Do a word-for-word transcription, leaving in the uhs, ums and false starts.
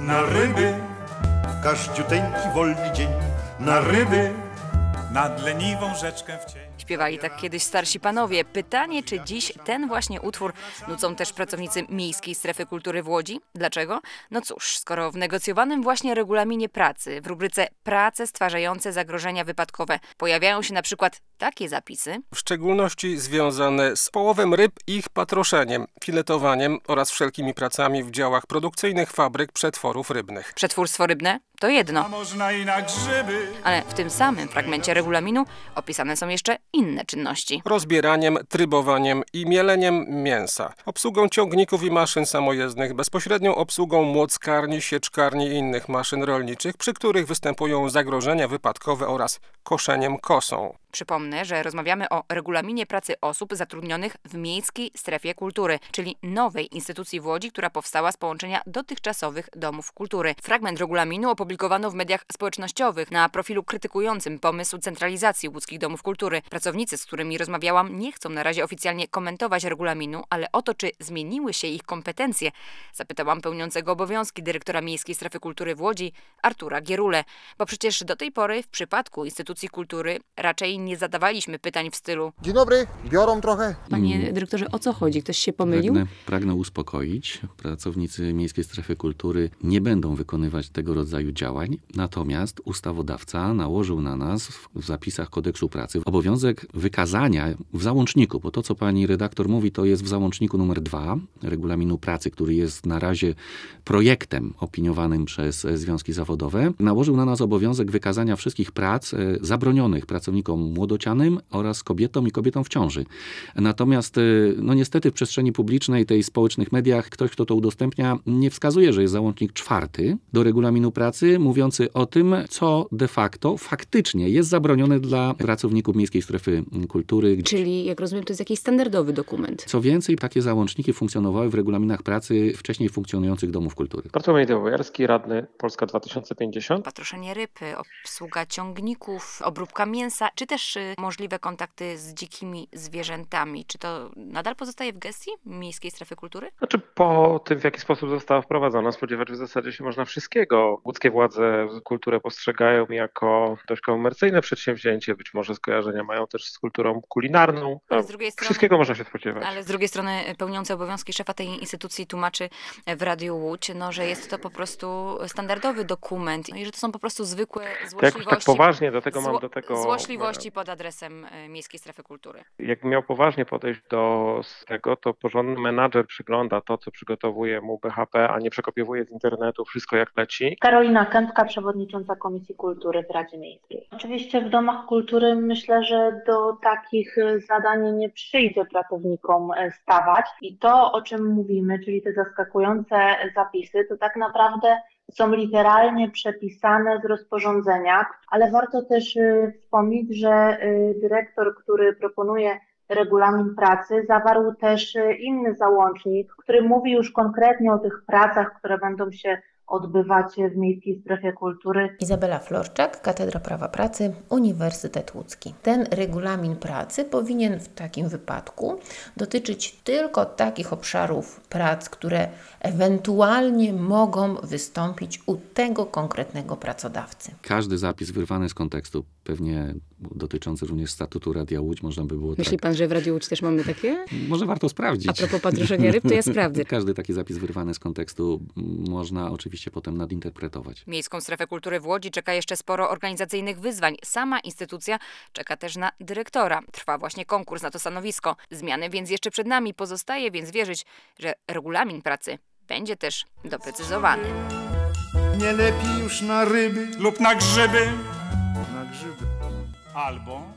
na ryby, każdziuteńki wolny dzień, na ryby, nad leniwą rzeczkę w cień. Śpiewali tak kiedyś starsi panowie. Pytanie, czy dziś ten właśnie utwór nucą też pracownicy Miejskiej Strefy Kultury w Łodzi? Dlaczego? No cóż, skoro w negocjowanym właśnie regulaminie pracy, w rubryce prace stwarzające zagrożenia wypadkowe pojawiają się na przykład takie zapisy. W szczególności związane z połowem ryb i ich patroszeniem, filetowaniem oraz wszelkimi pracami w działach produkcyjnych fabryk przetworów rybnych. Przetwórstwo rybne to jedno. A można i na grzyby. Ale w tym samym fragmencie regulaminu opisane są jeszcze inne czynności. Rozbieraniem, trybowaniem i mieleniem mięsa, obsługą ciągników i maszyn samojezdnych, bezpośrednią obsługą młockarni, sieczkarni i innych maszyn rolniczych, przy których występują zagrożenia wypadkowe oraz koszeniem kosą. Przypomnę, że rozmawiamy o regulaminie pracy osób zatrudnionych w Miejskiej Strefie Kultury, czyli nowej instytucji w Łodzi, która powstała z połączenia dotychczasowych domów kultury. Fragment regulaminu opublikowano w mediach społecznościowych na profilu krytykującym pomysł centralizacji łódzkich domów kultury. Pracownicy, z którymi rozmawiałam, nie chcą na razie oficjalnie komentować regulaminu, ale o to, czy zmieniły się ich kompetencje, zapytałam pełniącego obowiązki dyrektora Miejskiej Strefy Kultury w Łodzi, Artura Gierule, bo przecież do tej pory w przypadku instytucji kultury raczej nie zadawaliśmy pytań w stylu: dzień dobry, biorą trochę. Panie dyrektorze, o co chodzi? Ktoś się pomylił? Pragnę, pragnę uspokoić. Pracownicy Miejskiej Strefy Kultury nie będą wykonywać tego rodzaju działań, natomiast ustawodawca nałożył na nas w zapisach kodeksu pracy obowiązek wykazania w załączniku, bo to, co pani redaktor mówi, to jest w załączniku numer dwa regulaminu pracy, który jest na razie projektem opiniowanym przez związki zawodowe. Nałożył na nas obowiązek wykazania wszystkich prac zabronionych pracownikom młodocianym oraz kobietom i kobietom w ciąży. Natomiast no niestety w przestrzeni publicznej, tej społecznych mediach, ktoś, kto to udostępnia, nie wskazuje, że jest załącznik czwarty do regulaminu pracy, mówiący o tym, co de facto faktycznie jest zabronione dla pracowników Miejskiej Strefy Kultury. Czyli, jak rozumiem, to jest jakiś standardowy dokument. Co więcej, takie załączniki funkcjonowały w regulaminach pracy wcześniej funkcjonujących domów kultury. Bartłomiej Bojarski, radny Polska dwa tysiące pięćdziesiąt. Patroszenie ryb, obsługa ciągników, obróbka mięsa, czy też możliwe kontakty z dzikimi zwierzętami. Czy to nadal pozostaje w gestii Miejskiej Strefy Kultury? Znaczy po tym, w jaki sposób została wprowadzona, spodziewać w zasadzie się można wszystkiego. Łódzkie władze kulturę postrzegają jako dość komercyjne przedsięwzięcie, być może skojarzenia mają też z kulturą kulinarną. Ale z drugiej strony, wszystkiego można się spodziewać. Ale z drugiej strony pełniący obowiązki szefa tej instytucji tłumaczy w Radiu Łódź, no, że jest to po prostu standardowy dokument i że to są po prostu zwykłe złośliwości. Tak, tak poważnie do tego mam zło, do tego... Złośliwości pod adresem Miejskiej Strefy Kultury. Jakbym miał poważnie podejść do tego, to porządny menadżer przygląda to, co przygotowuje mu B H P, a nie przekopiowuje z internetu wszystko jak leci. Karolina Kępka, przewodnicząca Komisji Kultury w Radzie Miejskiej. Oczywiście w domach kultury myślę, że do takich zadań nie przyjdzie pracownikom stawać i to, o czym mówimy, czyli te zaskakujące zapisy, to tak naprawdę są literalnie przepisane z rozporządzenia, ale warto też wspomnieć, że dyrektor, który proponuje regulamin pracy, zawarł też inny załącznik, który mówi już konkretnie o tych pracach, które będą się odbywać w Miejskiej Strefie Kultury. Izabela Florczak, Katedra Prawa Pracy, Uniwersytet Łódzki. Ten regulamin pracy powinien w takim wypadku dotyczyć tylko takich obszarów prac, które ewentualnie mogą wystąpić u tego konkretnego pracodawcy. Każdy zapis wyrwany z kontekstu, pewnie dotyczący również statutu Radia Łódź, można by było Myśli tak... pan, że w Radiu Łódź też mamy takie? Może warto sprawdzić. A propos patroszenia ryb, to ja sprawdzę. Każdy taki zapis wyrwany z kontekstu można oczywiście potem nadinterpretować. Miejską Strefę Kultury w Łodzi czeka jeszcze sporo organizacyjnych wyzwań. Sama instytucja czeka też na dyrektora. Trwa właśnie konkurs na to stanowisko. Zmiany więc jeszcze przed nami. Pozostaje więc wierzyć, że regulamin pracy będzie też doprecyzowany. Nie lepiej już na ryby lub na grzyby. Na grzyby. Albo